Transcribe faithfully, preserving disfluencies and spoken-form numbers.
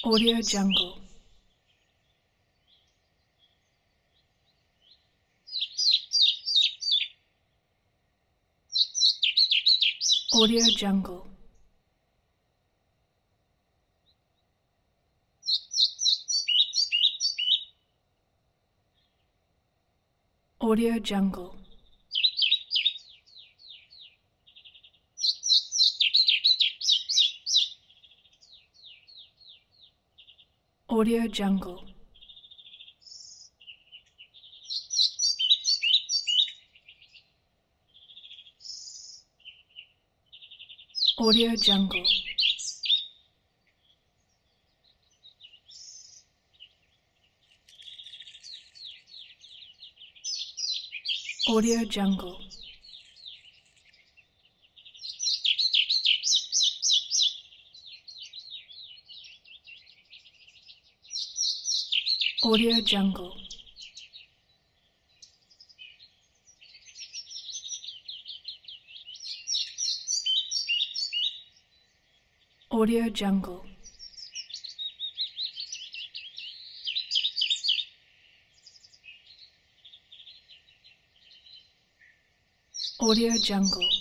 Audio Jungle. Audio Jungle. Audio Jungle. Audio Jungle. Audio Jungle. Audio Jungle. Audio Jungle. Audio Jungle. Audio Jungle.